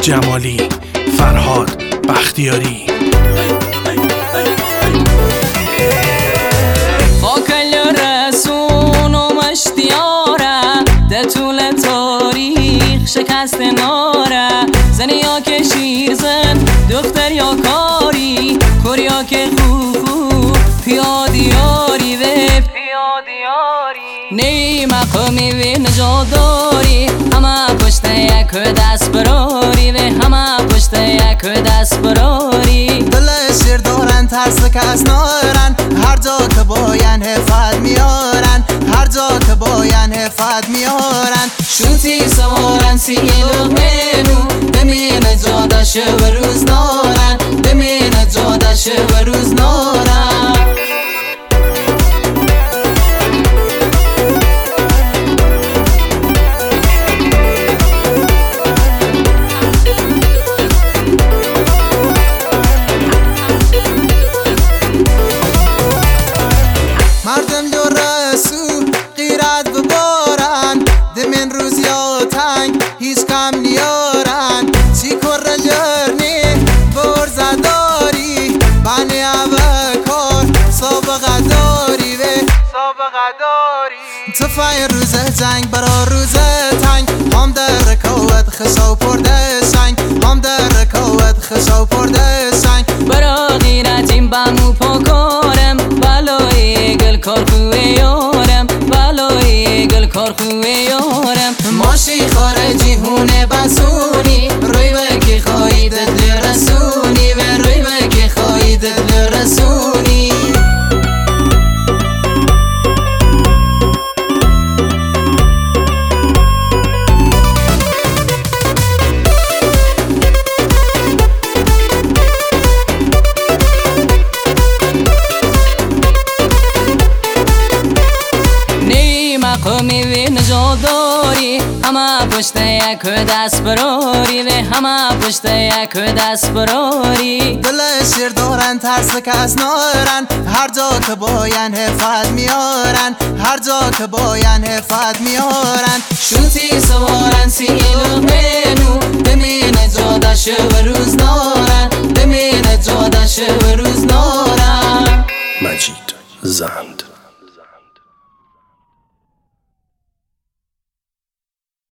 جمالی، فرهاد بختیاری. خاکل رسون و مشتیاره در طول تاریخ شکست ناره. زنی یا که شیر زن، دختر یا کاری، کوریا که خوب پیادیاری و پیادیاری. نی مقامی و نجاداری، همه پشت یک دست براری و همه پشت یک دست براری. دل شیر دارن ترس کس نارن، هر جا که باین حفظ میارن، هر جا که باین حفظ میارن. شوتی سوارن سیلو منو، دمین جادش و روز نارن، دمین جادش و روز نارن. مردم یا رسو غیرت و بارن، دمین روز یا تنگ هیچ کم نیارن. چی کر جرنی برزداری، بانی کار سابقه داری و سابقه داری. تفای روز جنگ برا روز تنگ، هم در رکوت خسو پرده سنگ، هم در رکوت خسو پرده سنگ. برا غیرتیم بمو پاکارم، بلای گل کار خوه یارم، بلای گل کار خوه یارم. ماشی خارجی هونه بسونی، روی بکی خواهی دل رسونی و روی بکی خواهی دل رسونی. مقامی و نجاداری، همه پشت یک دست براری و همه پشت یک دست براری. دل شیر دارن ترس کس نارن، هر جا که باین حفظ میارن، هر جا که باین حفظ میارن. شوتی سوارن سیلو منو، دمین